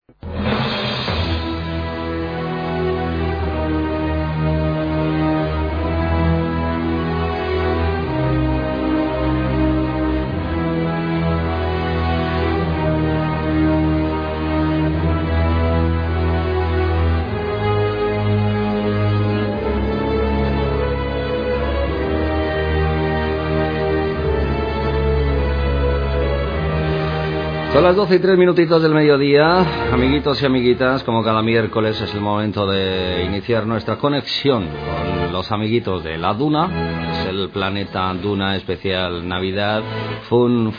Son las 12 y 3 minutitos del mediodía, amiguitos y amiguitas, como cada miércoles es el momento de iniciar nuestra conexión con los amiguitos de la Duna. Es el planeta Duna especial Navidad, fun,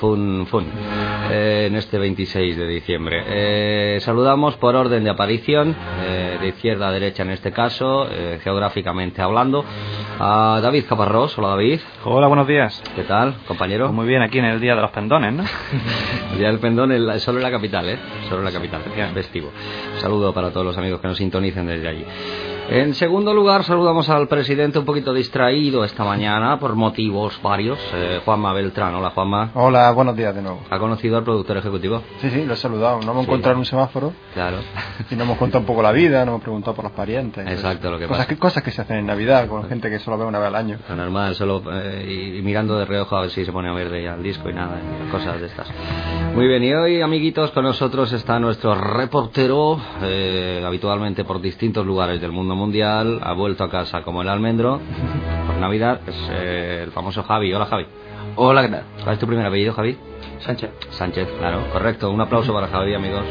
en este 26 de diciembre. Saludamos por orden de aparición, de izquierda a derecha en este caso, geográficamente hablando, a David Caparrós. Hola, David. Hola, buenos días. ¿Qué tal, compañero? Pues muy bien, aquí en el Día de los Pendones, ¿no? El Día del Pendón solo en la capital, solo en la capital, festivo. Un saludo para todos los amigos que nos sintonicen desde allí. En segundo lugar, saludamos al presidente un poquito distraído esta mañana por motivos varios, Juanma Beltrán. Hola, Juanma. Hola, buenos días de nuevo. ¿Ha conocido al productor ejecutivo? Sí, lo he saludado. No hemos encontrado en un semáforo. Claro. Y nos hemos contado un poco la vida, nos hemos preguntado por los parientes. Exacto, lo que pasa. Cosas que se hacen en Navidad con gente que solo ve una vez al año. Lo normal, solo y mirando de reojo a ver si se pone a verde ya el disco y nada, cosas de estas. Muy bien, y hoy, amiguitos, con nosotros está nuestro reportero, habitualmente por distintos lugares del mundo mundial, ha vuelto a casa como el almendro por Navidad, es el famoso Javi. Hola, Javi. Hola, ¿qué tal? ¿Cuál es tu primer apellido, Javi? Sánchez, claro, correcto. Un aplauso para Javi, amigos.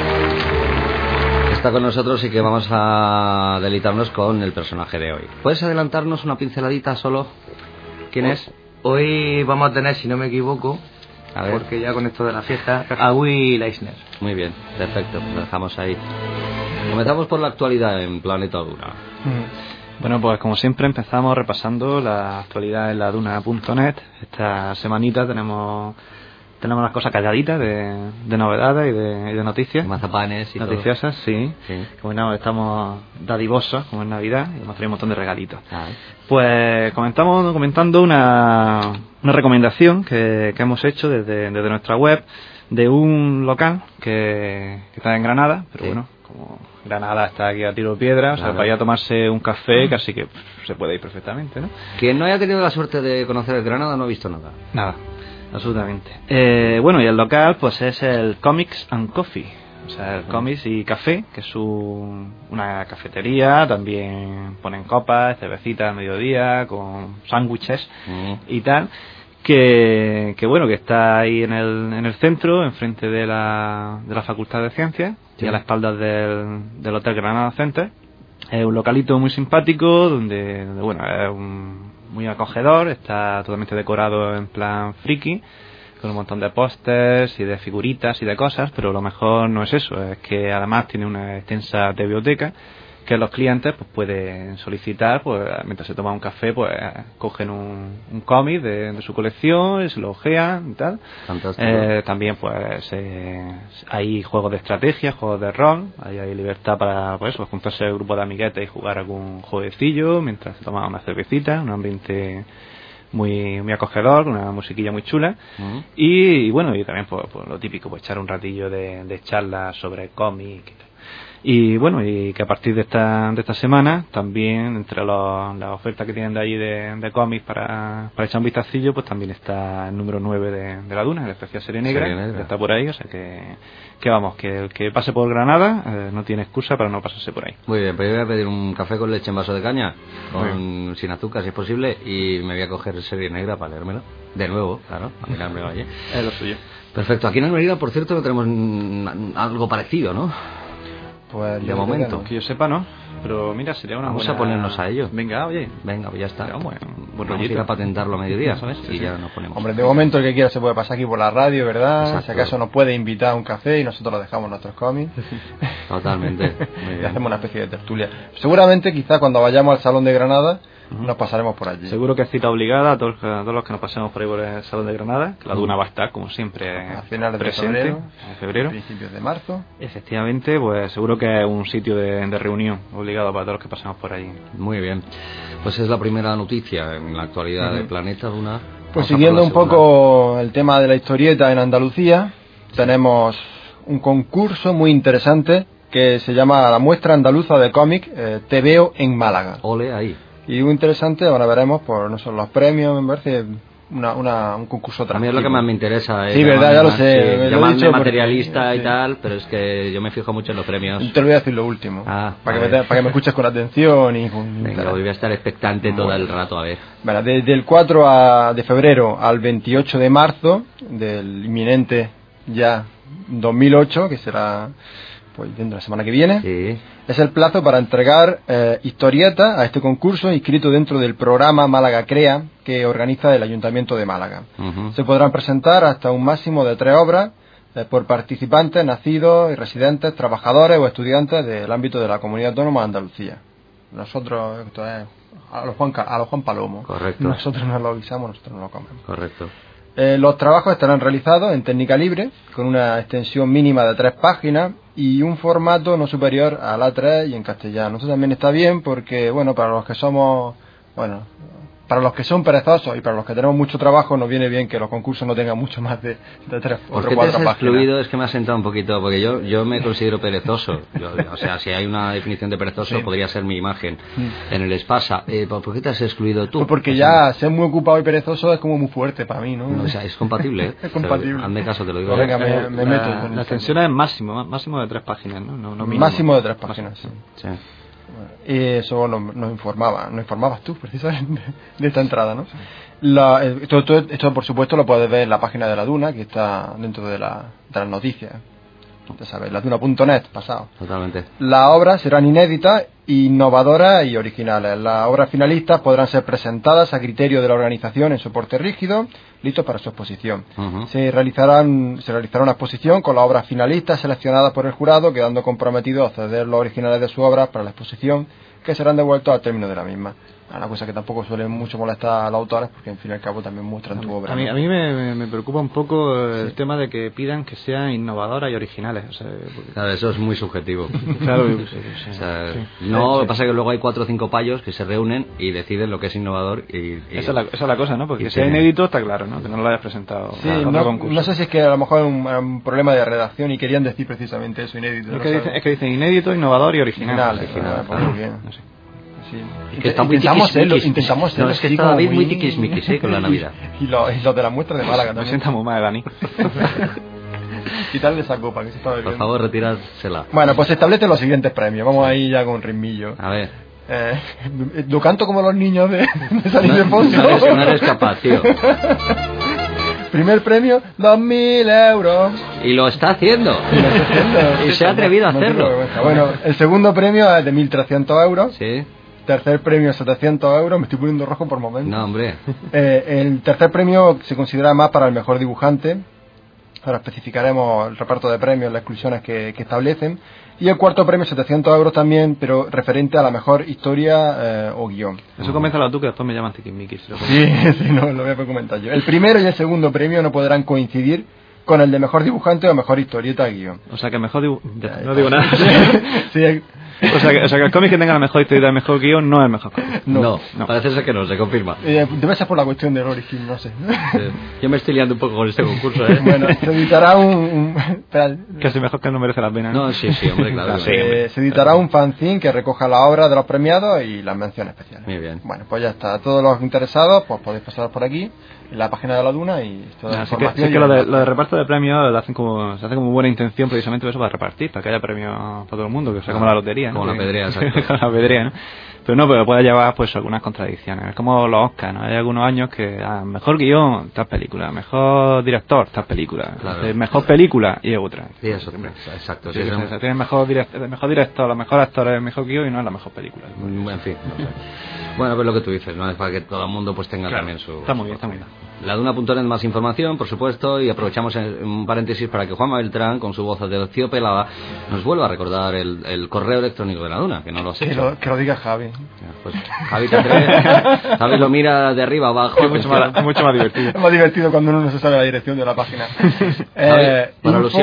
Está con nosotros y que vamos a deleitarnos con el personaje de hoy. ¿Puedes adelantarnos una pinceladita solo? ¿Quién es? Hoy vamos a tener, si no me equivoco, a ver, porque ya con esto de la fiesta, a Will Eisner. Muy bien, perfecto, lo dejamos ahí. Comenzamos por la actualidad en Planeta Duna. Bueno, pues como siempre empezamos repasando la actualidad en la Duna.net. Esta semanita tenemos las cosas calladitas de novedades y de noticias. Mazapanes y noticiosas, todo. Sí. Como no, estamos dadivosos, como es Navidad, y hemos traído un montón de regalitos. Ah. Pues comentando una recomendación que hemos hecho desde nuestra web de un local que está en Granada, pero bueno, como Granada está aquí a tiro de piedra, o sea, para ir a tomarse un café casi que se puede ir perfectamente, ¿no? Quien no haya tenido la suerte de conocer el Granada no ha visto nada. Nada, absolutamente. Bueno, y el local pues es el Comics and Coffee, o sea, el Comics y Café, que es una cafetería, también ponen copas, cervecitas al mediodía, con sándwiches y tal. Que bueno, que está ahí en el centro, enfrente de la Facultad de Ciencias, y a la espalda del Hotel Granada Center. Es un localito muy simpático, donde bueno, es muy acogedor, está totalmente decorado en plan friki, con un montón de pósters y de figuritas y de cosas, pero lo mejor no es eso, es que además tiene una extensa biblioteca que los clientes pues pueden solicitar, pues mientras se toman un café, pues cogen un cómic de su colección, se lo ojean y tal. También pues hay juegos de estrategia, juegos de rol, hay libertad para pues juntarse el grupo de amiguetes y jugar algún jueguecillo mientras se toma una cervecita, un ambiente muy acogedor, una musiquilla muy chula. Y bueno, y también pues lo típico, pues echar un ratillo de charlas sobre cómic y tal. Y bueno, y que a partir de esta semana también entre las ofertas que tienen de allí de cómics para echar un vistacillo, pues también está el número 9 de la Duna, el especial Serie Negra, que está por ahí, o sea que vamos, que el que pase por Granada no tiene excusa para no pasarse por ahí. Muy bien, pues yo voy a pedir un café con leche en vaso de caña, sin azúcar si es posible, y me voy a coger Serie Negra para leérmelo de nuevo, claro, a mirármelo allí. Es lo suyo. Perfecto, aquí en Almería, por cierto, no tenemos algo parecido, ¿no? Pues de momento que yo sepa, no, pero mira, sería una vamos buena... a ponernos a ello. Venga, pues ya está. Vamos a ir a patentarlo a mediodía, ¿sabes? Y ya nos ponemos. Hombre, de momento el que quiera se puede pasar aquí por la radio, ¿verdad? Exacto. Si acaso nos puede invitar a un café y nosotros lo dejamos nuestros cómics. Totalmente. Y hacemos una especie de tertulia. Seguramente, quizá cuando vayamos al Salón de Granada, nos pasaremos por allí. Seguro que es cita obligada a todos los que nos pasemos por ahí por el Salón de Granada, que la Duna va a estar, como siempre, a finales presente, de febrero, principios de marzo. Efectivamente, pues seguro que es un sitio de reunión obligado para todos los que pasemos por allí. Muy bien. Pues es la primera noticia en la actualidad del Planeta Duna. Pues siguiendo un poco el tema de la historieta en Andalucía, tenemos un concurso muy interesante que se llama la Muestra Andaluza de Cómic Te Veo en Málaga. Ole ahí. Y muy interesante, ahora veremos por no solo los premios, me parece un concurso atractivo. A mí es lo que más me interesa. Sí, verdad, ya lo sé. Sí, llamarme materialista porque, y tal, pero es que yo me fijo mucho en los premios. Te lo voy a decir lo último, para que me escuches con atención. Venga, voy a estar expectante todo el rato, a ver. Bueno, desde el 4 de febrero al 28 de marzo del inminente ya 2008, que será pues dentro de la semana que viene, sí. Es el plazo para entregar historietas a este concurso inscrito dentro del programa Málaga Crea que organiza el Ayuntamiento de Málaga. Se podrán presentar hasta un máximo de 3 obras por participantes nacidos y residentes, trabajadores o estudiantes del ámbito de la Comunidad Autónoma de Andalucía. Nosotros, esto es a los Juan Palomo. Correcto. Nosotros nos lo avisamos, nosotros no lo comemos. Correcto. Los trabajos estarán realizados en técnica libre, con una extensión mínima de 3 páginas y un formato no superior al A3 y en castellano. Eso también está bien porque, bueno, para los que somos, para los que son perezosos y para los que tenemos mucho trabajo, nos viene bien que los concursos no tengan mucho más de 3 o 4 páginas. ¿Por qué te has excluido? Es que me ha sentado un poquito, porque yo me considero perezoso. O sea, si hay una definición de perezoso, sí, podría ser mi imagen en el Espasa. ¿Por qué te has excluido tú? Pues porque ya ser muy ocupado y perezoso es como muy fuerte para mí, ¿no? O sea, es compatible. Es compatible. O sea, hazme caso, te lo digo. Venga, me meto. La extensión es máximo de 3 páginas, ¿no? No máximo de 3 páginas, sí. Sí. Y eso nos informabas tú precisamente de esta entrada, ¿no? Esto por supuesto lo puedes ver en la página de la Duna, que está dentro de las noticias, ya sabes, laduna.net pasado. Totalmente. Las obras serán inéditas, innovadoras y originales. Las obras finalistas podrán ser presentadas a criterio de la organización en soporte rígido, listos para su exposición. Se realizará una exposición con las obras finalistas seleccionadas por el jurado, quedando comprometidos a ceder los originales de su obra para la exposición, que serán devueltos al término de la misma. Una cosa que tampoco suele mucho molestar a los autores, porque en fin y al cabo también muestran tu obra. A mí me preocupa un poco el tema de que pidan que sean innovadoras y originales. O sea, claro, eso es muy subjetivo. Claro, o sea, no, lo que pasa es que luego hay 4 o 5 payos que se reúnen y deciden lo que es innovador. Esa es la cosa, ¿no? Porque que sea inédito está claro, ¿no? Que no lo hayas presentado. Sí, no sé si es que a lo mejor es un problema de redacción y querían decir precisamente eso, inédito. Es que dicen inédito, innovador y original. Pues muy bien. No sé. Sí. Es que está intentamos serlo. No, es que está David muy tiquismiquis con la Navidad. Y los de la muestra de Málaga también. Me sienta muy mal, Dani. Quitarle esa copa que se está bebiendo. Por favor, retirársela. Bueno, pues se establecen los siguientes premios. Vamos ahí ya con ritmillo. A ver. Lo canto como los niños de San Ildefonso. No eres capaz, tío. Primer premio, 2.000 euros. Y lo está haciendo. Y se ha atrevido a hacerlo. Bueno, el segundo premio es de 1.300 euros. Sí. Tercer premio, 700 euros. Me estoy poniendo rojo por momentos. No, hombre. El tercer premio se considera más para el mejor dibujante. Ahora especificaremos el reparto de premios, las exclusiones que establecen. Y el cuarto premio, 700 euros también, pero referente a la mejor historia o guión. Eso coméntalo tú, que después me llaman tiquismiquis. Sí, no, lo voy a comentar yo. El primero y el segundo premio no podrán coincidir con el de mejor dibujante o mejor historieta guión. O sea que mejor no digo nada. Sí. O sea que el cómic que tenga la mejor historieta y el mejor guión no es el mejor cómic. No, parece ser que no, se confirma. Debe ser por la cuestión del origen, no sé. Yo me estoy liando un poco con este concurso, Bueno, se editará Casi mejor que no merece la pena. No, sí, hombre, claro. Se editará un fanzine que recoja la obra de los premiados y las menciones especiales. Muy bien. Bueno, pues ya está. Todos los interesados, pues podéis pasar por aquí, en la página de la Duna y toda la información. Es que lo de reparto de premios se hace como buena intención precisamente eso para repartir, para que haya premios para todo el mundo, que sea como la lotería, ¿no? Como la pedrea, exacto. La pedrea, ¿no? Pero puede llevar pues algunas contradicciones. Es como los Oscars, ¿no? Hay algunos años que mejor guión, tal película, mejor director, tal película, claro. Mejor película y otra. Sí, eso, exacto. Sí, tiene mejor director, los mejores actores, el mejor guión y no es la mejor película. En fin, no sé. Bueno, pues lo que tú dices, ¿no? Es para que todo el mundo pues tenga también su... Está muy bien. La Duna.net, más información, por supuesto, y aprovechamos un paréntesis para que Juanma Beltrán, con su voz de Pelada, nos vuelva a recordar el correo electrónico de la Duna, que no lo has hecho. Que lo diga Javi. Pues Javi te atreves. Javi lo mira de arriba abajo. Es mucho más divertido. Es más divertido cuando uno no se sabe la dirección de la página. Para alusiones.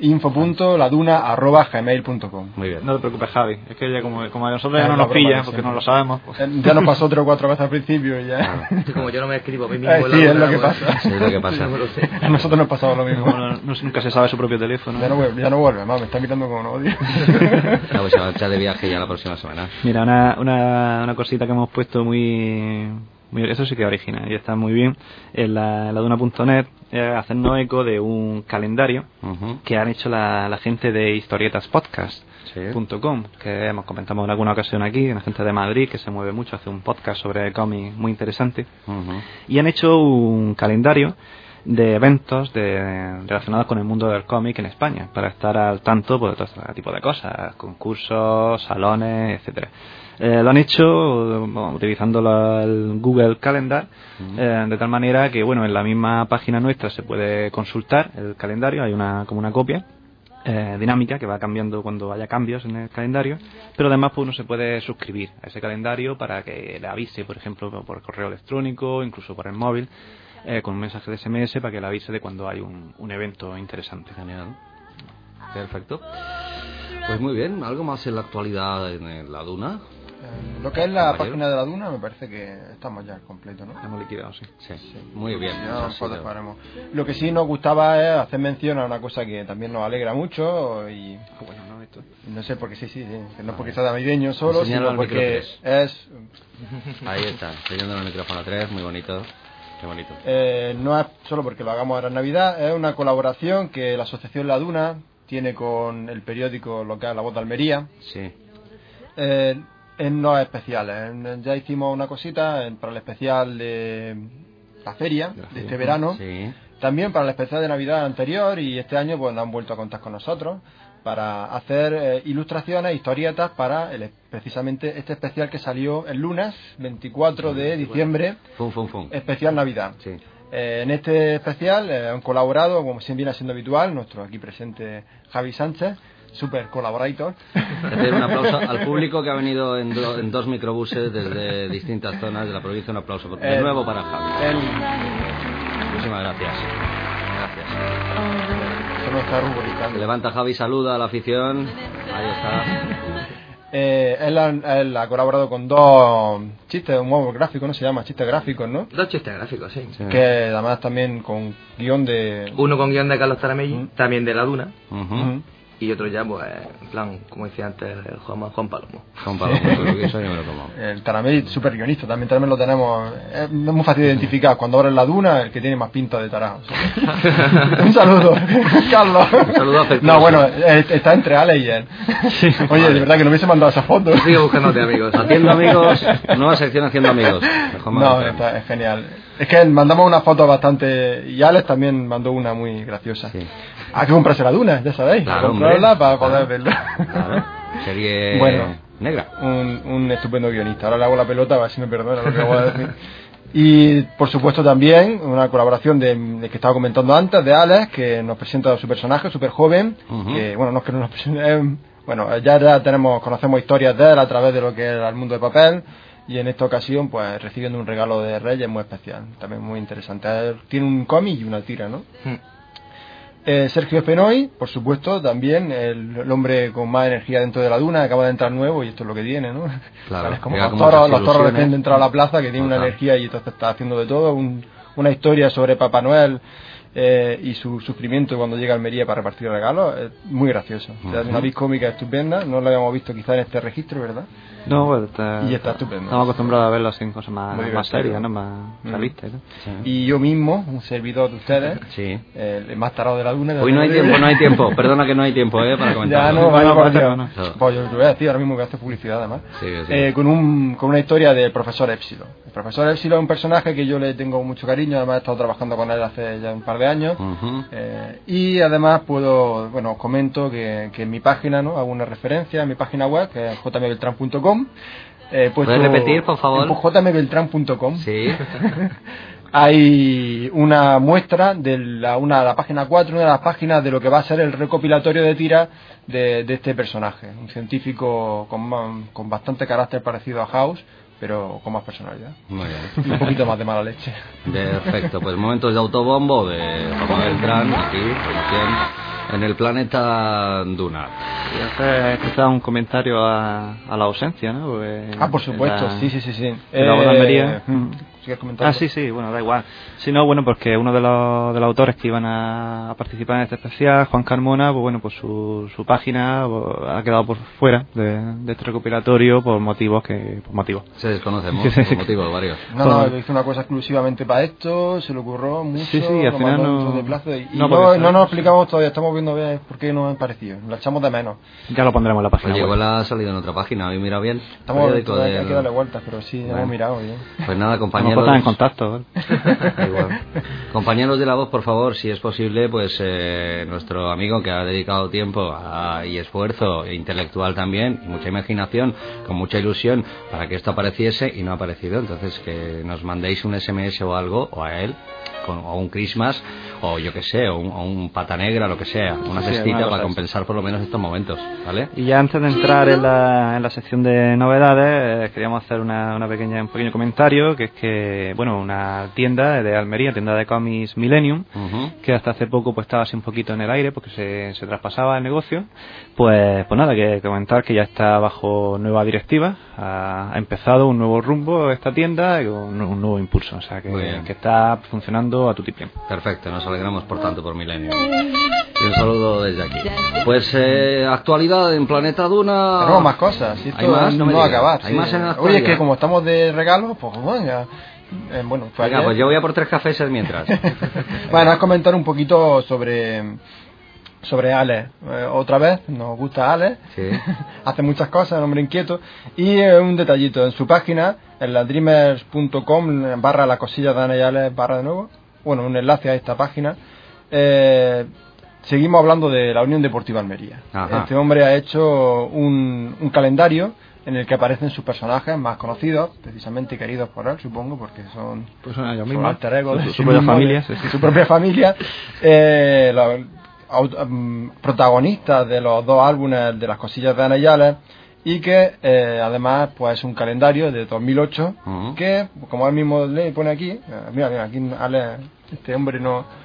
info.laduna@gmail.com. Muy bien. No te preocupes, Javi. Es que ya como a nosotros ya no nos pilla, porque no lo sabemos. Pues. Ya nos pasó 3 o 4 veces al principio y ya. Como yo no me escribo a mí mismo. Sí, es lo que pasa. Sí, es lo que pasa. A nosotros nos pasaba lo mismo. Nunca se sabe su propio teléfono. Ya no vuelve, mamá, me está mirando como un odio. Pues se va a echar de viaje ya la próxima semana. Mira, una cosita que hemos puesto muy eso sí que es original y está muy bien en la Duna.net, hacernos eco de un calendario que han hecho la gente de historietaspodcast.com, que hemos comentado en alguna ocasión aquí, la gente de Madrid que se mueve mucho, hace un podcast sobre cómics muy interesante, y han hecho un calendario de eventos relacionados con el mundo del cómic en España, para estar al tanto pues, de todo este tipo de cosas, concursos, salones, etcétera. Lo han hecho utilizando el Google Calendar, de tal manera que bueno, en la misma página nuestra se puede consultar el calendario, hay como una copia dinámica que va cambiando cuando haya cambios en el calendario, pero además pues uno se puede suscribir a ese calendario para que le avise, por ejemplo, por correo electrónico, incluso por el móvil, con un mensaje de SMS para que le avise de cuando hay un evento interesante. Genial. Perfecto. Pues muy bien, ¿algo más en la actualidad en la Duna? Lo que es la página de la Duna me parece que estamos ya al completo, ¿no? Hemos liquidado, sí. Muy bien. Lo que sí nos gustaba es hacer mención a una cosa que también nos alegra mucho y... No sé por qué sí, que no es porque sea navideño solo, sino porque es... Ahí está, enseñando el micrófono 3, muy bonito. Qué bonito. No es solo porque lo hagamos ahora en Navidad, es una colaboración que la Asociación La Duna tiene con el periódico local La Voz de Almería. Sí. En los especiales. Ya hicimos una cosita para el especial de la feria de este verano. Sí. También para el especial de Navidad anterior, y este año pues nos han vuelto a contar con nosotros para hacer ilustraciones, historietas para precisamente este especial que salió el lunes 24 de diciembre. Especial Navidad. Sí. En este especial han colaborado, como siempre viene siendo habitual, nuestro aquí presente Javi Sánchez, super colaborator. Hacer un aplauso al público que ha venido en 2 microbuses desde distintas zonas de la provincia. Un aplauso de nuevo para Javi. Muchísimas gracias. Eso no está ruborizando. Se levanta Javi, saluda a la afición. Ahí está. Él ha colaborado con 2 chistes, un nuevo gráfico, ¿no? Se llama chistes gráficos, ¿no? 2 chistes gráficos, sí. Que además también con guión de... Uno con guión de Carlos Taramelli, también de La Duna. Y otro ya, pues, en plan, como decía antes, Juan Palomo. Juan Palomo, que eso yo me lo como. El Taramelli, súper guionista, también lo tenemos. Es muy fácil de identificar. Cuando abres La Duna, el que tiene más pinta de tarado. Un saludo, Carlos. Un saludo afectuoso. No, bueno, está entre Ale y él. Sí, oye, de verdad que no me hubiese mandado esa foto. Sigue buscándote amigos. Haciendo amigos, nueva sección Haciendo Amigos. No, es genial. Es que mandamos una foto bastante... Y Alex también mandó una muy graciosa. Sí. Hay que comprarse La Duna, ya sabéis. Claro, comprarla para poder verla. Claro. Serie negra. Un estupendo guionista. Ahora le hago la pelota, a ver si me perdona lo que voy a decir. Y por supuesto también una colaboración de que estaba comentando antes, de Alex, que nos presenta su personaje, súper joven. Que, bueno, no es que nos presente... bueno, ya conocemos historias de él a través de lo que era el mundo de papel. Y en esta ocasión, pues, recibiendo un regalo de Reyes muy especial. También muy interesante. Tiene un cómic y una tira, ¿no? Sergio Espenoy, por supuesto, también el hombre con más energía dentro de la Duna, acaba de entrar nuevo y esto es lo que tiene, ¿no? Claro, es como los toros recién de entrar a la plaza, que tiene una energía y entonces está haciendo de todo. Una historia sobre Papá Noel y su sufrimiento cuando llega a Almería para repartir regalos, es muy gracioso. Una vis cómica estupenda, no lo habíamos visto quizá en este registro, ¿verdad? No, bueno, y está estupendo. Estamos acostumbrados a verlo así en cosas más serias, ¿no? Más realistas, ¿no? Sí. Y yo mismo, un servidor de ustedes, el más tarado de la Duna. Hoy no hay tiempo, perdona que no hay tiempo, para comentar. Ya no. Pues yo te voy a decir ahora mismo que hace publicidad además. Sí. Con una historia del profesor Epsilon. El profesor Epsilon es un personaje que yo le tengo mucho cariño, además he estado trabajando con él hace ya un par de años. Y además os comento que en mi página, ¿no? Hago una referencia a mi página web, que es jmbeltran.com. ¿Puedes repetir, por favor? jmbeltran.com. Sí. Hay una muestra de la página 4, una de las páginas de lo que va a ser el recopilatorio de tiras de este personaje. Un científico con bastante carácter parecido a House, pero con más personalidad. Muy bien. Y un poquito más de mala leche. Perfecto, pues momentos de autobombo de Juan Beltrán, aquí, en el planeta Duna. Y hacer quizás un comentario a la ausencia, ¿no? Porque por supuesto, sí. La boda de Almería. ¿Sigues comentando? Sí, bueno, da igual. Si no, bueno, porque uno de los autores que iban a participar en este especial, Juan Carmona, pues bueno, pues su página ha quedado por fuera de este recopilatorio por motivos. Se desconocen por motivos varios. No, hizo una cosa exclusivamente para esto, se le ocurrió mucho, sí, al final no... de plazo y no nos explicamos todavía, estamos viendo por qué nos han parecido, lo echamos de menos. Ya lo pondremos en la página. Oye, igual ha salido en otra página, ¿habéis mirado bien? Hay que darle vueltas, pero sí, hemos mirado bien. Pues nada, compañeros. Estamos en contacto. Igual. Compañeros de la voz, por favor, si es posible, pues nuestro amigo que ha dedicado tiempo y esfuerzo intelectual también, y mucha imaginación, con mucha ilusión, para que esto apareciese y no ha aparecido, entonces que nos mandéis un SMS o algo, o a él, o un Christmas, o yo que sé, o un pata negra, lo que sea, una cestita para compensar por lo menos estos momentos, ¿vale? Y ya antes de entrar en la sección de novedades, queríamos hacer un pequeño comentario, que es que, bueno, una tienda de Almería, tienda de cómics Millennium, que hasta hace poco pues estaba así un poquito en el aire porque se traspasaba el negocio, pues nada, que comentar que ya está bajo nueva directiva, ha empezado un nuevo rumbo esta tienda y un nuevo impulso, o sea que está funcionando a tutiplén. Perfecto, nos alegramos por tanto por Millennium. Y un saludo desde aquí. Pues actualidad en Planeta Duna. Tenemos más cosas, si esto hay más, no va a acabar. Hay más en la Oye, es que como estamos de regalo, pues venga. Bueno, pues yo voy a por 3 cafés mientras. Bueno, a comentar un poquito sobre Alex. Otra vez, nos gusta Alex. Sí. Hace muchas cosas, un hombre inquieto. Y un detallito, en su página, en la dreamers.com / la cosilla de Ana y Alex / de nuevo, bueno, un enlace a esta página, seguimos hablando de la Unión Deportiva Almería. Ajá. Este hombre ha hecho un calendario en el que aparecen sus personajes más conocidos, precisamente queridos por él, supongo, porque son alter ego de su propia familia. Su propia familia. Protagonistas de los 2 álbumes de las cosillas de Ana y Alex, y que además pues es un calendario de 2008 que, como él mismo le pone aquí, mira, aquí Alex, este hombre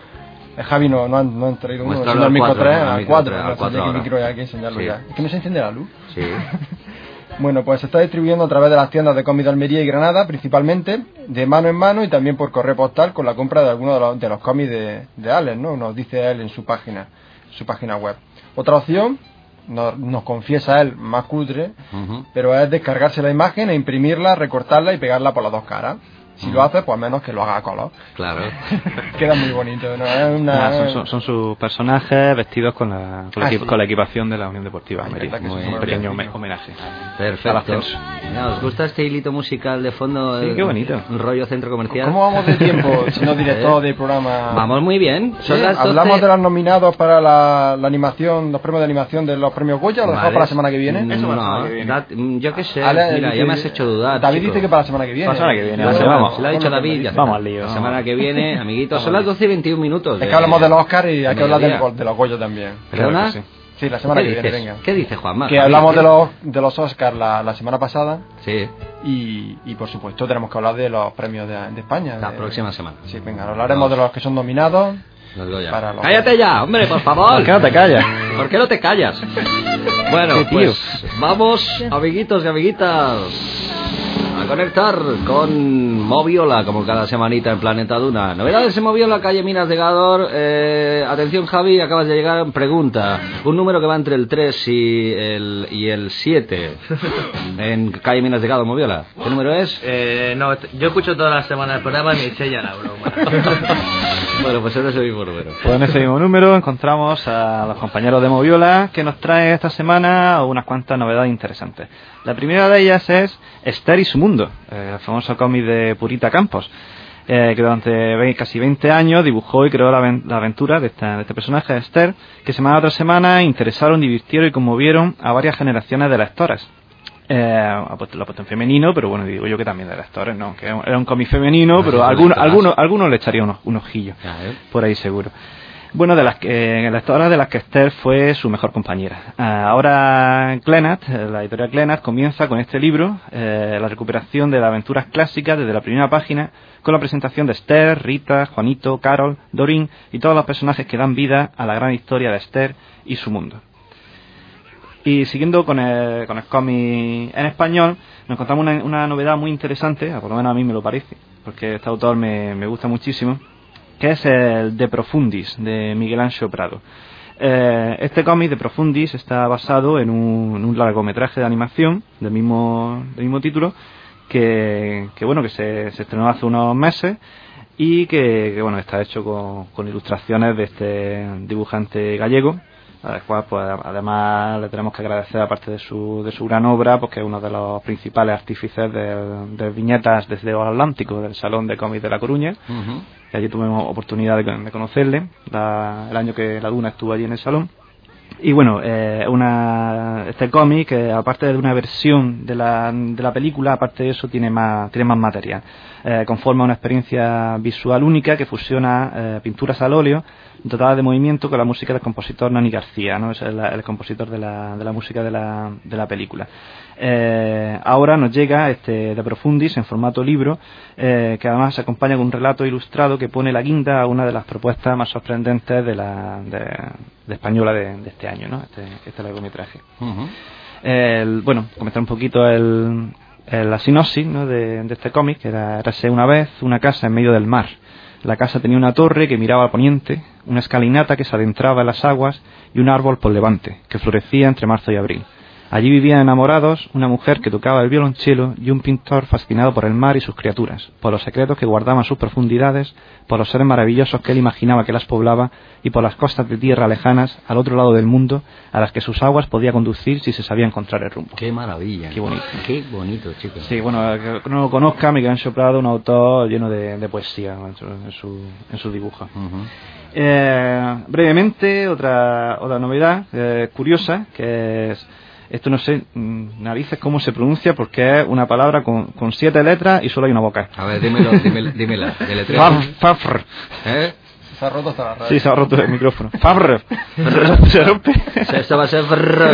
Javi no han traído uno, sino el micro 3 al 4, hay que enseñarlo ya. Es que no se enciende la luz. Sí. Bueno, pues se está distribuyendo a través de las tiendas de cómics de Almería y Granada, principalmente, de mano en mano y también por correo postal con la compra de algunos de los cómics de Alex, ¿no? Nos dice él en su página web. Otra opción, nos confiesa él, más cutre, pero es descargarse la imagen e imprimirla, recortarla y pegarla por las 2 caras. Si lo hace, pues menos que lo haga a color. Claro. Queda muy bonito, ¿no? Son sus personajes vestidos con la equipación de la Unión Deportiva Almería. Un pequeño homenaje. Perfecto. ¿Os gusta este hilito musical de fondo? Sí, qué bonito. Un rollo centro comercial. ¿Cómo vamos de tiempo, señor director del programa? Vamos muy bien. ¿Sí? ¿Hablamos de los nominados para la animación, los premios de animación de los premios Goya, o lo dejamos para la semana que viene? Yo qué sé. Mira, ya me has hecho dudar. David dice que para la semana que viene. Se lo ha dicho David. Vamos al lío. La semana que viene, amiguitos, son las 12:21. Es que hablamos de los Oscars y hay que hablar de los Goya también. ¿Perdona? Sí, la semana que viene, venga. ¿Qué dice Juanma? Que hablamos de los Oscars la semana pasada. Sí. Y por supuesto tenemos que hablar de los premios de España. La próxima semana. Sí, venga, hablaremos de los que son nominados. ¡Cállate ya, hombre, por favor! ¿Por qué no te callas? ¿Por qué no te callas? Bueno, pues vamos, amiguitos y amiguitas, a conectar con Moviola, como cada semanita en Planeta Duna. Novedades en Moviola, calle Minas de Gador. Atención, Javi, acabas de llegar. Pregunta: un número que va entre el 3 y el 7 en calle Minas de Gador, Moviola. ¿Qué número es? No, yo escucho toda la semana el programa y me enseñan la broma. Bueno, pues en ese mismo número. Pues en ese mismo número encontramos a los compañeros de Moviola, que nos traen esta semana unas cuantas novedades interesantes. La primera de ellas es Esther y su mundo, el famoso cómic de Purita Campos, que durante casi 20 años dibujó y creó la aventura de este personaje, Esther, que semana tras semana interesaron, divirtieron y conmovieron a varias generaciones de lectores. Lo ha puesto en femenino, pero bueno, digo yo que también de lectores, ¿no? Que era un cómic femenino, pero algunos le echaría un ojillo, por ahí seguro. Bueno, lectoras de las que Esther fue su mejor compañera. Ahora Glenat, la editorial Glenat, comienza con este libro la recuperación de las aventuras clásicas desde la primera página, con la presentación de Esther, Rita, Juanito, Carol, Doreen y todos los personajes que dan vida a la gran historia de Esther y su mundo. Y siguiendo con el cómic en español, nos encontramos una novedad muy interesante, por lo menos a mí me lo parece, porque este autor me gusta muchísimo, que es el De Profundis, de Miguel Anxo Prado. Este cómic de Profundis está basado en un largometraje de animación del mismo título, que se estrenó hace unos meses y que está hecho con ilustraciones de este dibujante gallego, al cual pues además le tenemos que agradecer, aparte de su gran obra, porque es uno de los principales artífices de viñetas desde el Atlántico, del Salón de Cómics de La Coruña. Uh-huh. Y allí tuvimos oportunidad de conocerle el año que La Duna estuvo allí en el salón. Y bueno, este cómic, aparte de una versión de la película, aparte de eso tiene más material. Conforma una experiencia visual única que fusiona pinturas al óleo dotada de movimiento con la música del compositor Nani García, ¿no? Es el compositor de la música de la película. Ahora nos llega De Profundis en formato libro, que además se acompaña con un relato ilustrado que pone la guinda a una de las propuestas más sorprendentes de española de este año, ¿no? Este largometraje. Uh-huh. Comentar un poquito la sinopsis, ¿no? de este cómic, que érase una vez una casa en medio del mar. La casa tenía una torre que miraba al poniente, una escalinata que se adentraba en las aguas y un árbol por levante, que florecía entre marzo y abril. Allí vivían enamorados una mujer que tocaba el violonchelo y un pintor fascinado por el mar y sus criaturas, por los secretos que guardaban sus profundidades, por los seres maravillosos que él imaginaba que las poblaba y por las costas de tierra lejanas al otro lado del mundo a las que sus aguas podía conducir si se sabía encontrar el rumbo. ¡Qué maravilla! ¡Qué bonito! ¡Qué bonito, chicos! Sí, bueno, que no lo conozca, Miguel Anxo Prado, un autor lleno de poesía en su dibujo. Uh-huh. Brevemente, otra novedad curiosa, que es... Esto no sé, narices, cómo se pronuncia, porque es una palabra con 7 letras y solo hay una boca. A ver, dímela. Favre. Se ha roto hasta la radio. Sí, se ha roto el micrófono. Favre. Se rompe. Esto va a ser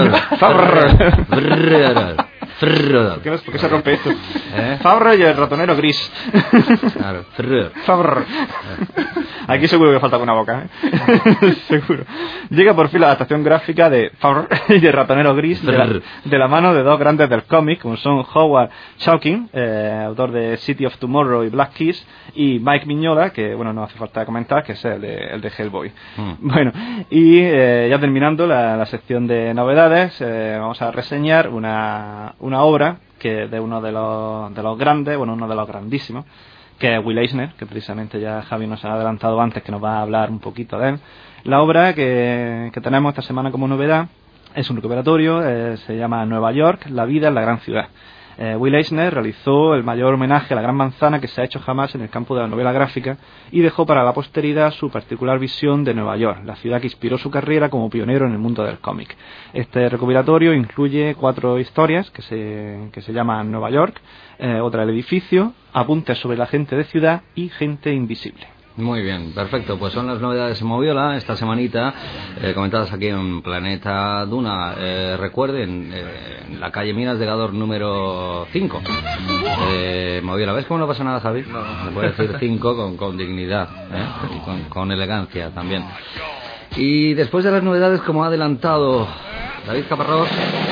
¿Por qué se rompe esto? Favre y el ratonero gris. Claro. Favre. Aquí seguro que falta alguna boca, seguro. Llega por fin la adaptación gráfica de Favre y el ratonero gris de la mano de dos grandes del cómic, como son Howard Chaykin, autor de City of Tomorrow y Black Kiss, y Mike Mignola, que no hace falta comentar, que es el de Hellboy. Bueno, y ya terminando la sección de novedades, vamos a reseñar una obra que de uno de los grandes, uno de los grandísimos, que es Will Eisner, que precisamente ya Javi nos ha adelantado antes, que nos va a hablar un poquito de él. La obra que tenemos esta semana como novedad es un recuperatorio, se llama Nueva York, la vida en la gran ciudad. Will Eisner realizó el mayor homenaje a la Gran Manzana que se ha hecho jamás en el campo de la novela gráfica y dejó para la posteridad su particular visión de Nueva York, la ciudad que inspiró su carrera como pionero en el mundo del cómic. Este recopilatorio incluye 4 historias que se llaman Nueva York, otra El edificio, Apuntes sobre la gente de ciudad y Gente invisible. Muy bien, perfecto. Pues son las novedades en Moviola esta semanita, comentadas aquí en Planeta Duna. Recuerden, en la calle Minas de Gador número 5. Moviola, ¿ves cómo no pasa nada, Javi? No. Me puede decir 5 con dignidad, y con elegancia también. Y después de las novedades, como ha adelantado David Caparrós,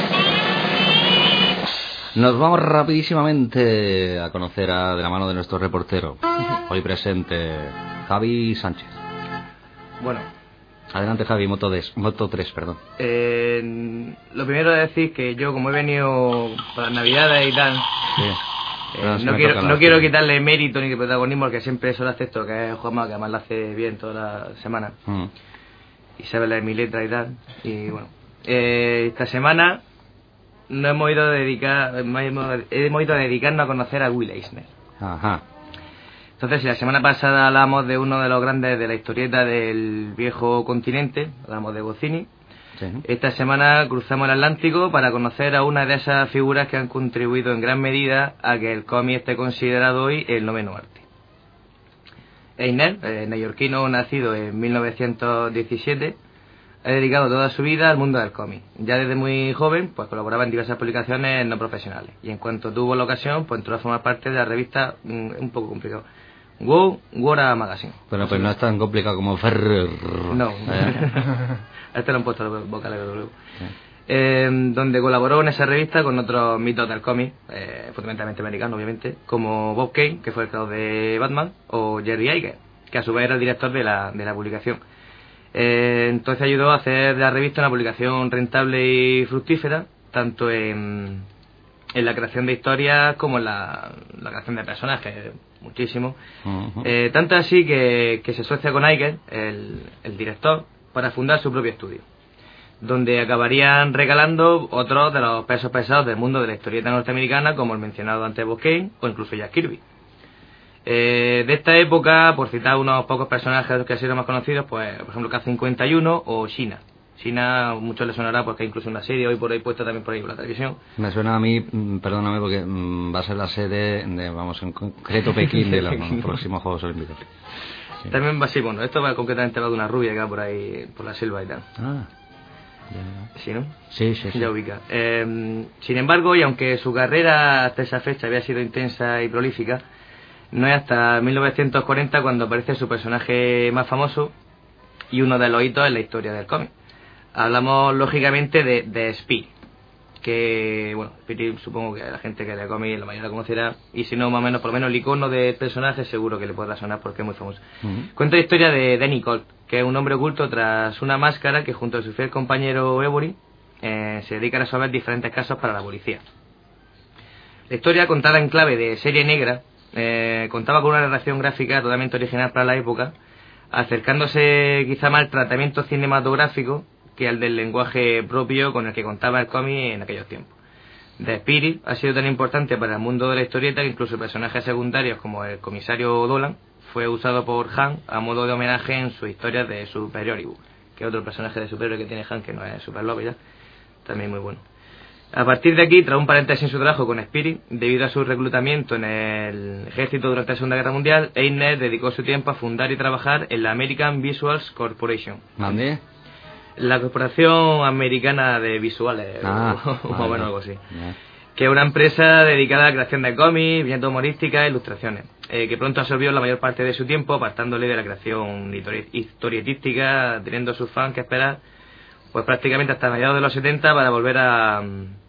nos vamos rapidísimamente a conocer de la mano de nuestro reportero, hoy presente, Javi Sánchez. Bueno. Adelante, Javi, Moto 3, perdón. Lo primero es decir que yo, como he venido para las Navidades y tal, sí. No quiero quitarle mérito ni protagonismo, porque siempre eso lo acepto, que es Juanma, que además lo hace bien toda la semana. Y sabe leer mi letra y tal. Y bueno, esta semana... hemos ido a dedicarnos a conocer a Will Eisner. Ajá. Entonces, si la semana pasada hablamos de uno de los grandes de la historieta del viejo continente, hablamos de Goscinny, sí. Esta semana cruzamos el Atlántico para conocer a una de esas figuras que han contribuido en gran medida a que el cómic esté considerado hoy el noveno arte. Eisner, neoyorquino nacido en 1917, ha dedicado toda su vida al mundo del cómic. Ya desde muy joven pues colaboraba en diversas publicaciones no profesionales y en cuanto tuvo la ocasión pues entró a formar parte de la revista, un poco complicado, Wow Wora Magazine. Pero pues no es tan complicado como Ferrer. No. A este lo han puesto los vocales de W. Donde colaboró en esa revista con otros mitos del cómic, fundamentalmente americanos obviamente, como Bob Kane, que fue el creador de Batman, o Jerry Iger, que a su vez era el director de la publicación. Entonces ayudó a hacer de la revista una publicación rentable y fructífera, tanto en la creación de historias como en la creación de personajes, muchísimo. Tanto así que se asocia con Iger, el director, para fundar su propio estudio, donde acabarían regalando otros de los pesos pesados del mundo de la historieta norteamericana, como el mencionado antes Bob Kane o incluso Jack Kirby. De esta época, por citar unos pocos personajes que han sido más conocidos, pues por ejemplo K-51 o China. China, muchos les sonará porque hay incluso una serie hoy por ahí puesta también por ahí por la televisión. Me suena a mí, perdóname, porque va a ser la sede de, vamos, en concreto Pekín de los próximos Juegos Olímpicos. Sí. También va así, bueno, esto va concretamente va de una rubia que va por ahí, por la selva y tal. Sí, ¿no? Sí. Ya ubica. Sin embargo, y aunque su carrera hasta esa fecha había sido intensa y prolífica, no es hasta 1940 cuando aparece su personaje más famoso y uno de los hitos en la historia del cómic. Hablamos lógicamente de Speedy, que, bueno, Speedy supongo que la gente que le cómic la mayoría lo conocerá, y si no, más o menos, por lo menos el icono del personaje seguro que le podrá sonar porque es muy famoso. Cuenta la historia de Danny Colt, que es un hombre oculto tras una máscara que junto a su fiel compañero Every se dedica a resolver diferentes casos para la policía. La historia, contada en clave de serie negra, contaba con una narración gráfica totalmente original para la época, acercándose quizá más al tratamiento cinematográfico que al del lenguaje propio con el que contaba el cómic en aquellos tiempos. The Spirit ha sido tan importante para el mundo de la historieta que incluso personajes secundarios como el comisario Dolan fue usado por Han a modo de homenaje en sus historias de Superioribus, que es otro personaje de superhéroe que tiene Han, que no es Super Love, ya también muy bueno. A partir de aquí, tras un paréntesis en su trabajo con Spirit, debido a su reclutamiento en el ejército durante la Segunda Guerra Mundial, Eisner dedicó su tiempo a fundar y trabajar en la American Visuals Corporation. ¿Dónde? La Corporación Americana de Visuales, o bueno, algo así. Que es una empresa dedicada a la creación de cómics, viñetas humorísticas e ilustraciones, que pronto absorbió la mayor parte de su tiempo, apartándole de la creación historietística, teniendo sus fans que esperar pues prácticamente hasta mediados de los 70 para volver a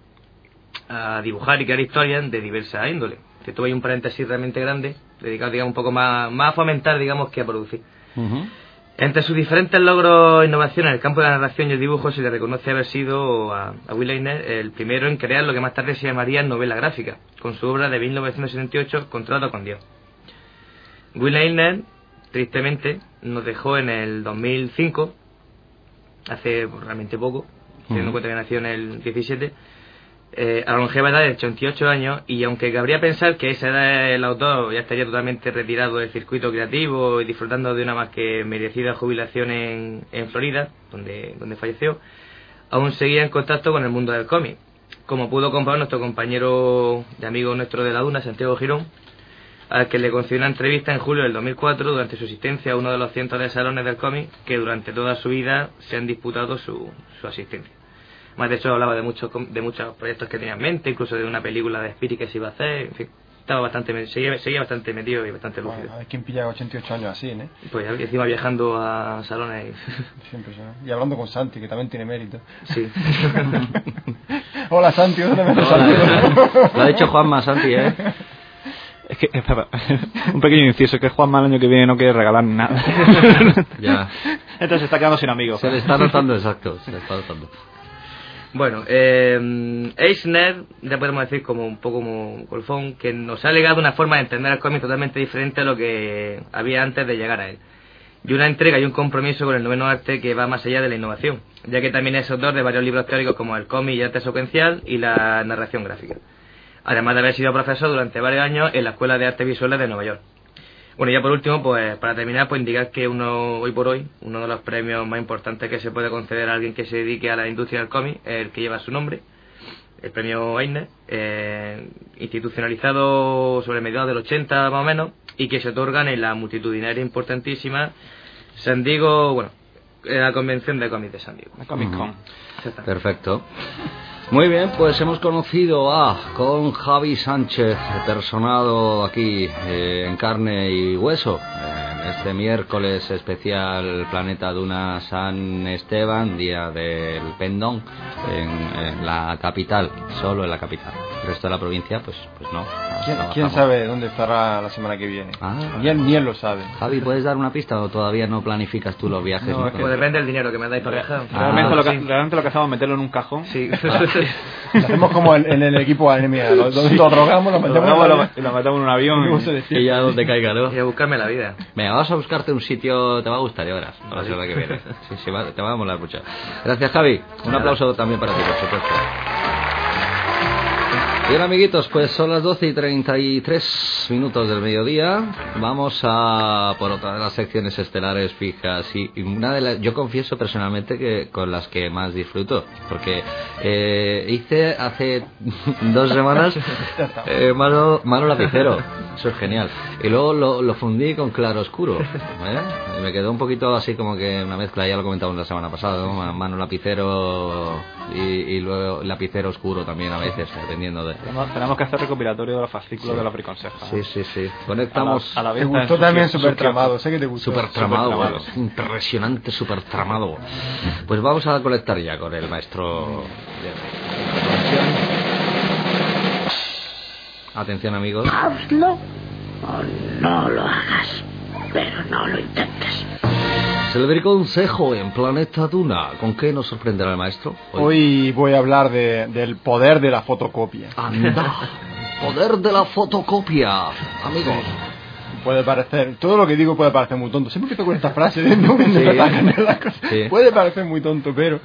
dibujar y crear historias de diversa índole. Que tuvo ahí un paréntesis realmente grande, dedicado, digamos, un poco más a fomentar, digamos, que a producir. Entre sus diferentes logros e innovaciones en el campo de la narración y el dibujo se le reconoce haber sido a Will Eisner el primero en crear lo que más tarde se llamaría novela gráfica, con su obra de 1978, Contrato con Dios. Will Eisner, tristemente, nos dejó en el 2005, hace realmente poco, teniendo en cuenta que nació en el 17, a la longeva edad de 88 años, y aunque cabría pensar que a esa edad el autor ya estaría totalmente retirado del circuito creativo y disfrutando de una más que merecida jubilación en Florida, donde falleció, aún seguía en contacto con el mundo del cómic, como pudo comprobar nuestro compañero y amigo nuestro de la Duna, Santiago Girón, al que le concedió una entrevista en julio del 2004 durante su asistencia a uno de los cientos de salones del cómic que durante toda su vida se han disputado su asistencia. Más de hecho hablaba de muchos proyectos que tenía en mente, incluso de una película de Spirit que se iba a hacer, en fin, seguía bastante metido y bastante lúcido. Hay quien pilla 88 años así, ¿eh? Pues encima viajando a salones siempre, y hablando con Santi, que también tiene mérito. Sí. Hola Santi, ¿dónde me Santi? Lo ha dicho Juanma, Santi, ¿eh? Es que, un pequeño inciso, que Juanma el año que viene no quiere regalar nada. Ya. Entonces se está quedando sin amigos. Se le está notando, exacto, se le está notando. Bueno, Eisner, ya podemos decir como un poco como colfón, que nos ha legado una forma de entender el cómic totalmente diferente a lo que había antes de llegar a él. Y una entrega y un compromiso con el noveno arte que va más allá de la innovación, ya que también es autor de varios libros teóricos como el cómic y arte secuencial y la narración gráfica. Además de haber sido profesor durante varios años en la Escuela de Artes Visuales de Nueva York. Bueno, y ya por último, pues para terminar, pues indicar que hoy por hoy, uno de los premios más importantes que se puede conceder a alguien que se dedique a la industria del cómic es el que lleva su nombre. el premio Eisner, institucionalizado sobre mediados del 80 más o menos, y que se otorgan en la multitudinaria importantísima San Diego, bueno, la convención de cómics de San Diego. La Comic Con. Perfecto. Muy bien, pues hemos conocido con Javi Sánchez, personado aquí en carne y hueso, en este miércoles especial Planeta Duna San Esteban, día del Pendón, en la capital, solo en la capital. El resto de la provincia, pues no. ¿Quién sabe dónde estará la semana que viene? Ni él lo sabe. Javi, ¿puedes dar una pista o todavía no planificas tú los viajes? No, pues depende del dinero que me dais por viajar. Realmente lo que hacemos es meterlo en un cajón. Sí. Lo hacemos como en el equipo anemia, lo drogamos, lo metemos y lo metemos en un avión y ya donde caiga, ¿no? Y a buscarme la vida. Venga, vas a buscarte un sitio, te va a gustar, ya verás, para la semana que viene. Sí, te va a molar mucho. Gracias, Javi. Un aplauso también para ti, por supuesto. Bien, amiguitos, pues son las 12:33 del mediodía. Vamos a por otra de las secciones estelares fijas y una de las, yo confieso personalmente que con las que más disfruto, porque hice hace 2 semanas mano lapicero, eso es genial, y luego lo fundí con claroscuro, y me quedó un poquito así como que una mezcla, ya lo comentamos la semana pasada, ¿no? Mano lapicero y luego lapicero oscuro también a veces, dependiendo de... Tenemos que hacer recopilatorio de los fascículos de la Friconseja. Sí. Conectamos. A la te gustó también super tramado, sé que te gustó. Super tramado, impresionante, super tramado. Pues vamos a conectar ya con el maestro. Atención, amigos. Hazlo o no lo hagas, pero no lo intentes. El consejo en Planeta Duna. ¿Con qué nos sorprenderá el maestro? Hoy voy a hablar del poder de la fotocopia. ¡Anda! Poder de la fotocopia, amigos. Puede parecer, todo lo que digo puede parecer muy tonto. Siempre empiezo con esta frase de Sí. Puede parecer muy tonto, pero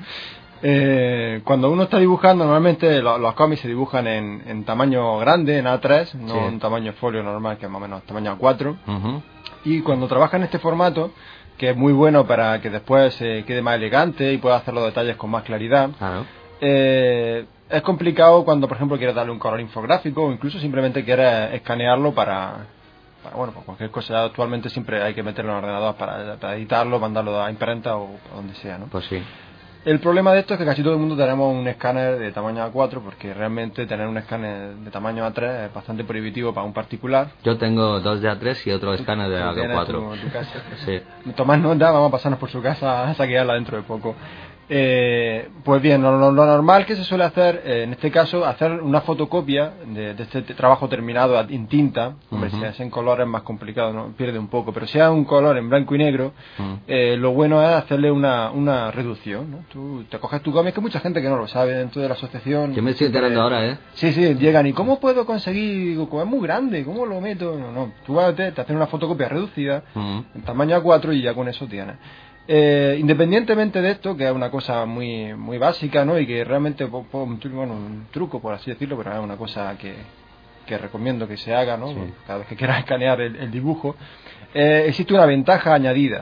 cuando uno está dibujando, normalmente los cómics se dibujan en tamaño grande, en A3, no en tamaño folio normal, que es más o menos tamaño A4. Y cuando trabaja en este formato, que es muy bueno para que después quede más elegante y pueda hacer los detalles con más claridad. Claro. Es complicado cuando, por ejemplo, quieres darle un color infográfico o incluso simplemente quieres escanearlo para bueno, pues cualquier cosa. Actualmente siempre hay que meterlo en el ordenador para editarlo, mandarlo a imprenta o a donde sea, ¿no? Pues sí. El problema de esto es que casi todo el mundo tenemos un escáner de tamaño A4, porque realmente tener un escáner de tamaño A3 es bastante prohibitivo para un particular. Yo tengo 2 de A3 y otro escáner de A4. En tu casa. Sí. Tomás nota, vamos a pasarnos por su casa a saquearla dentro de poco. Pues bien, lo normal que se suele hacer, en este caso, hacer una fotocopia de este trabajo terminado en tinta. Hombre, si es en color es más complicado, ¿no? Pierde un poco, pero si es un color en blanco y negro, lo bueno es hacerle una reducción, ¿no? Tú te coges tu cómic, que hay mucha gente que no lo sabe dentro de la asociación. Yo me estoy enterando ahora, Sí, llegan, ¿y cómo puedo conseguir? Digo, es muy grande, ¿cómo lo meto? No, tú te hacen una fotocopia reducida, en tamaño A4 y ya con eso tienes. Independientemente de esto, que es una cosa muy muy básica, ¿no? Y que realmente, un truco, por así decirlo, pero es una cosa que recomiendo que se haga, ¿no? Sí. Cada vez que quieras escanear el dibujo, existe una ventaja añadida,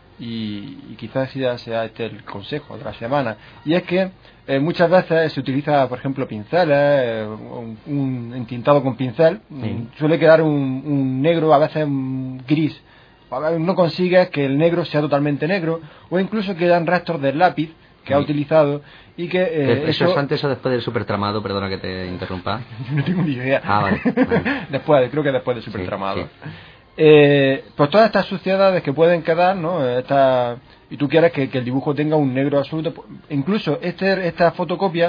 y quizás ya sea este el consejo de la semana, y es que muchas veces se utiliza, por ejemplo, pinceles, un entintado con pincel, suele quedar un negro, a veces un gris. No consigues que el negro sea totalmente negro, o incluso quedan restos del lápiz que ha utilizado y que ¿Eso es antes o después del supertramado? Perdona que te interrumpa. No tengo ni idea. Vale. Creo que después del supertramado. Sí. Pues todas estas suciedades que pueden quedar, ¿no? Y tú quieres que el dibujo tenga un negro absoluto. Incluso esta fotocopia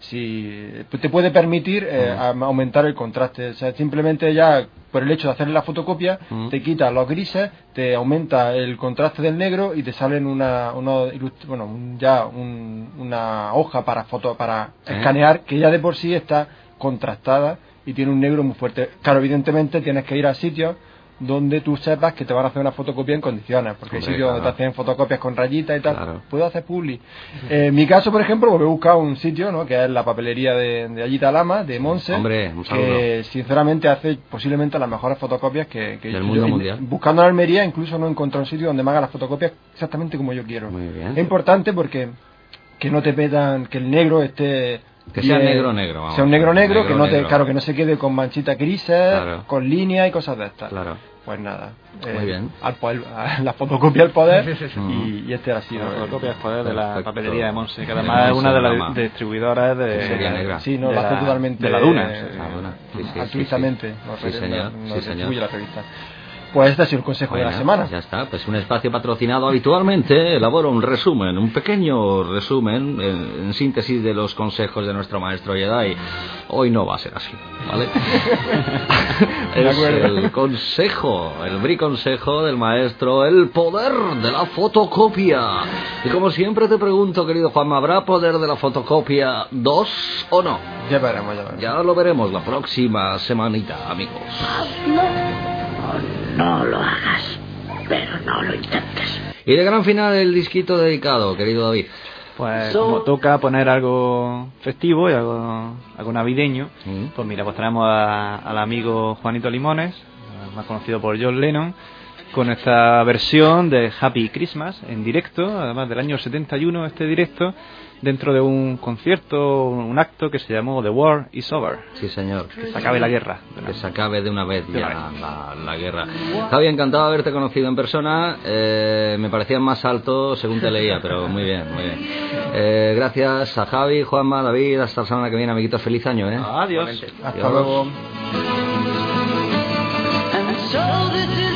te puede permitir aumentar el contraste. O sea, simplemente ya por el hecho de hacer la fotocopia te quita los grises, te aumenta el contraste del negro y te salen una hoja para escanear, que ya de por sí está contrastada y tiene un negro muy fuerte. Claro, evidentemente tienes que ir a sitios donde tú sepas que te van a hacer una fotocopia en condiciones, porque hay sitios donde te hacen fotocopias con rayitas y tal. Claro. Puedo hacer publi. En mi caso, por ejemplo, pues he buscado un sitio, ¿no? Que es la papelería de Ayita Lama, de Monse. Hombre, un saludo. Que sinceramente hace posiblemente las mejores fotocopias que del mundo mundial. Buscando en Almería, incluso no he encontrado un sitio donde me haga las fotocopias exactamente como yo quiero. Muy bien. Es importante porque que no te pedan, que el negro esté Que sea negro, vamos. Sea un negro, que no te, claro, que no se quede con manchitas grises, claro, con líneas y cosas de estas. Claro. Pues nada. Muy bien. La fotocopia al poder y este ha sido. La fotocopia al poder de la papelería de Monse, que además es una de las distribuidoras de. Sería negra. Sí, no, la hace totalmente. De la Duna. Altruistamente. Sí, señor. Nos distribuye la revista. Pues este ha sido el consejo de la semana. Ya está, pues un espacio patrocinado habitualmente elabora un resumen, un pequeño resumen en síntesis de los consejos de nuestro maestro Jedi. Hoy no va a ser así, ¿vale? Es el consejo, el briconsejo del maestro, el poder de la fotocopia. Y como siempre te pregunto, querido Juanma, ¿habrá poder de la fotocopia 2 o no? Ya veremos. Ya lo veremos la próxima semanita, amigos. No lo hagas, pero no lo intentes. Y de gran final el disquito dedicado, querido David. Pues como toca poner algo festivo y algo navideño, pues mira, pues traemos al amigo Juanito Limones, más conocido por John Lennon, con esta versión de Happy Christmas en directo, además del año 71 este directo, dentro de un concierto, un acto que se llamó The War is Over. Sí, señor. Que se acabe la guerra. Que se acabe de una vez ya la guerra. Javi, encantado de haberte conocido en persona. Me parecían más alto según te leía, pero muy bien, muy bien. Gracias a Javi, Juanma, David. Hasta la semana que viene, amiguitos. Feliz año, ¿eh? Adiós. Hasta luego.